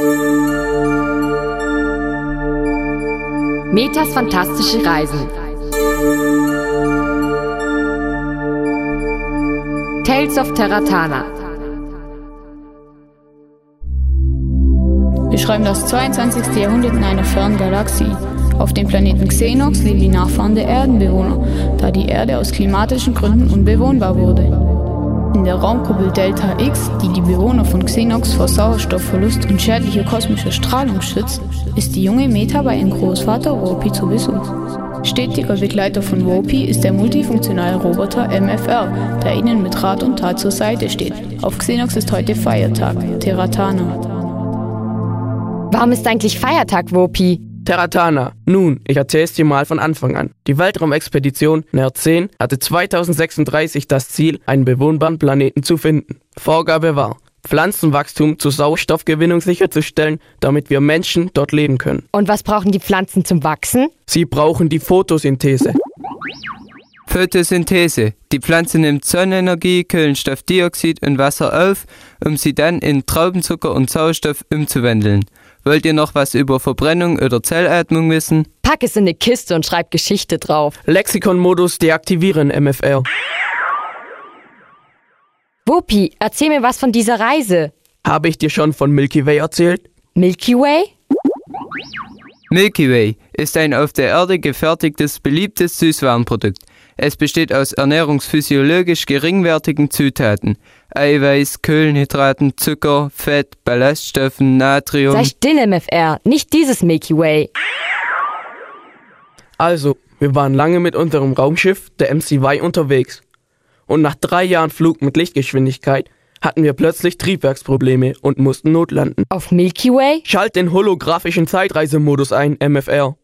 Metas fantastische Reisen. Tales of Terratana. Wir schreiben das 22. Jahrhundert in einer fernen Galaxie. Auf dem Planeten Xenox leben die Nachfahren der Erdenbewohner, da die Erde aus klimatischen Gründen unbewohnbar wurde. In der Raumkuppel Delta X, die die Bewohner von Xenox vor Sauerstoffverlust und schädlicher kosmischer Strahlung schützt, ist die junge Meta bei ihrem Großvater Wopi zu Besuch. Stetiger Begleiter von Wopi ist der multifunktionale Roboter MFR, der ihnen mit Rat und Tat zur Seite steht. Auf Xenox ist heute Feiertag, Terratana. Warum ist eigentlich Feiertag, Wopi? Terratana. Nun, ich erzähl's dir mal von Anfang an. Die Weltraumexpedition NER 10 hatte 2036 das Ziel, einen bewohnbaren Planeten zu finden. Vorgabe war, Pflanzenwachstum zur Sauerstoffgewinnung sicherzustellen, damit wir Menschen dort leben können. Und was brauchen die Pflanzen zum Wachsen? Sie brauchen die Photosynthese. Photosynthese. Die Pflanze nimmt Sonnenenergie, Kohlenstoffdioxid und Wasser auf, um sie dann in Traubenzucker und Sauerstoff umzuwandeln. Wollt ihr noch was über Verbrennung oder Zellatmung wissen? Pack es in eine Kiste und schreib Geschichte drauf. Lexikon-Modus deaktivieren, MFR. Wopi, erzähl mir was von dieser Reise. Habe ich dir schon von Milky Way erzählt? Milky Way? Milky Way ist ein auf der Erde gefertigtes, beliebtes Süßwarenprodukt. Es besteht aus ernährungsphysiologisch geringwertigen Zutaten. Eiweiß, Kohlenhydraten, Zucker, Fett, Ballaststoffen, Natrium. Sei still, MFR, nicht dieses Milky Way. Also, wir waren lange mit unserem Raumschiff, der MCY, unterwegs. Und nach 3 Jahren Flug mit Lichtgeschwindigkeit hatten wir plötzlich Triebwerksprobleme und mussten notlanden. Auf Milky Way? Schalt den holographischen Zeitreisemodus ein, MFR.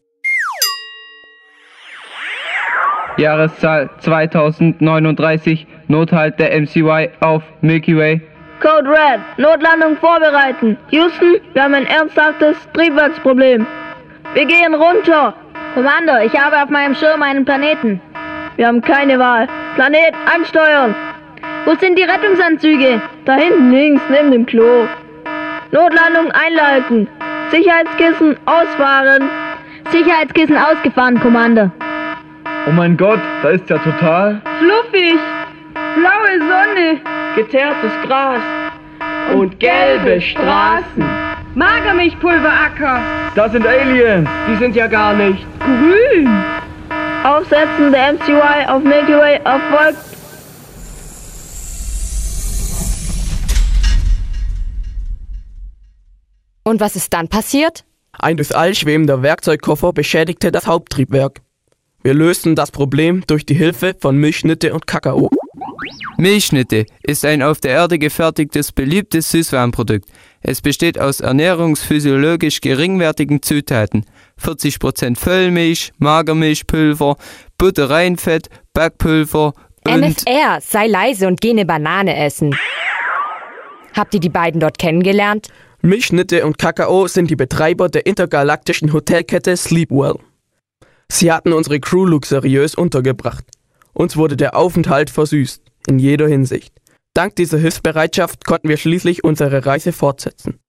Jahreszahl 2039, Nothalt der MCY auf Milky Way. Code Red, Notlandung vorbereiten. Houston, wir haben ein ernsthaftes Triebwerksproblem. Wir gehen runter. Kommando, ich habe auf meinem Schirm einen Planeten. Wir haben keine Wahl. Planet ansteuern. Wo sind die Rettungsanzüge? Da hinten links, neben dem Klo. Notlandung einleiten. Sicherheitskissen ausfahren. Sicherheitskissen ausgefahren, Kommando. Oh mein Gott, da ist ja total Fluffig. Blaue Sonne. Geteertes Gras und gelbe Straßen. Magermilchpulveracker. Das sind Aliens. Die sind ja gar nicht. Grün. Aufsetzen der MCY auf Milky Way erfolgt. Und was ist dann passiert? Ein durchs All schwebender Werkzeugkoffer beschädigte das Haupttriebwerk. Wir lösten das Problem durch die Hilfe von Milchschnitte und Kakao. Milchschnitte ist ein auf der Erde gefertigtes, beliebtes Süßwarenprodukt. Es besteht aus ernährungsphysiologisch geringwertigen Zutaten. 40% Vollmilch, Magermilchpulver, Butterreinfett, Backpulver und... MFR, sei leise und geh eine Banane essen. Habt ihr die beiden dort kennengelernt? Milchschnitte und Kakao sind die Betreiber der intergalaktischen Hotelkette Sleepwell. Sie hatten unsere Crew luxuriös untergebracht. Uns wurde der Aufenthalt versüßt, in jeder Hinsicht. Dank dieser Hilfsbereitschaft konnten wir schließlich unsere Reise fortsetzen.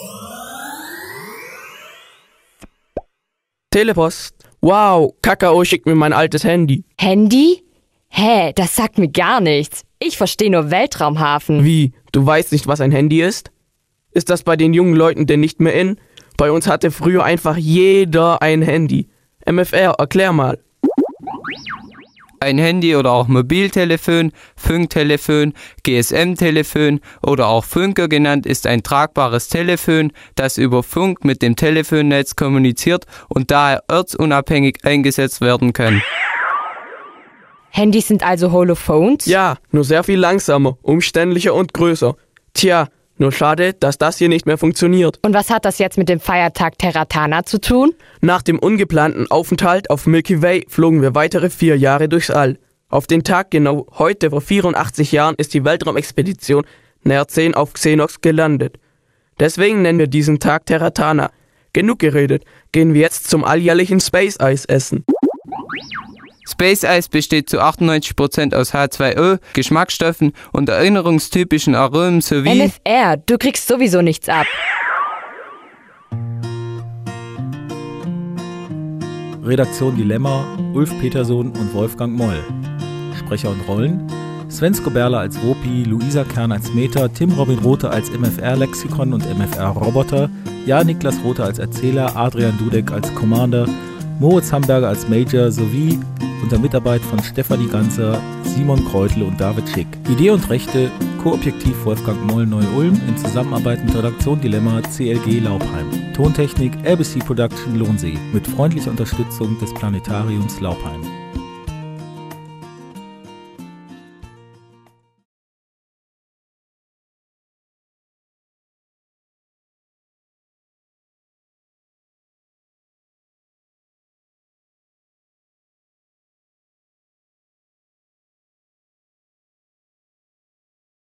Telepost. Wow, Kakao schickt mir mein altes Handy. Handy? Hä, das sagt mir gar nichts. Ich verstehe nur Weltraumhafen. Wie? Du weißt nicht, was ein Handy ist? Ist das bei den jungen Leuten denn nicht mehr in? Bei uns hatte früher einfach jeder ein Handy. MFR, erklär mal. Ein Handy oder auch Mobiltelefon, Funktelefon, GSM-Telefon oder auch Funker genannt ist ein tragbares Telefon, das über Funk mit dem Telefonnetz kommuniziert und daher ortsunabhängig eingesetzt werden kann. Handys sind also Holophones? Ja, nur sehr viel langsamer, umständlicher und größer. Tja, nur schade, dass das hier nicht mehr funktioniert. Und was hat das jetzt mit dem Feiertag Terratana zu tun? Nach dem ungeplanten Aufenthalt auf Milky Way flogen wir weitere 4 Jahre durchs All. Auf den Tag genau heute vor 84 Jahren ist die Weltraumexpedition NER 10 auf Xenox gelandet. Deswegen nennen wir diesen Tag Terratana. Genug geredet, gehen wir jetzt zum alljährlichen Space Ice essen. Space Ice besteht zu 98% aus H2O, Geschmacksstoffen und erinnerungstypischen Aromen sowie... MFR, du kriegst sowieso nichts ab. Redaktion Dilemma, Ulf Petersohn und Wolfgang Moll. Sprecher und Rollen: Sven Skoberler als Wopi, Luisa Kern als Meta, Tim Robin Rothe als MFR-Lexikon und MFR-Roboter, Jan Niklas Rothe als Erzähler, Adrian Dudek als Commander, Moritz Hamburger als Major sowie unter Mitarbeit von Stefanie Ganzer, Simon Kreutle und David Schick. Idee und Rechte: Koobjektiv Wolfgang Moll Neu-Ulm in Zusammenarbeit mit Redaktion Dilemma CLG Laupheim. Tontechnik LBC Production Lohnsee mit freundlicher Unterstützung des Planetariums Laupheim.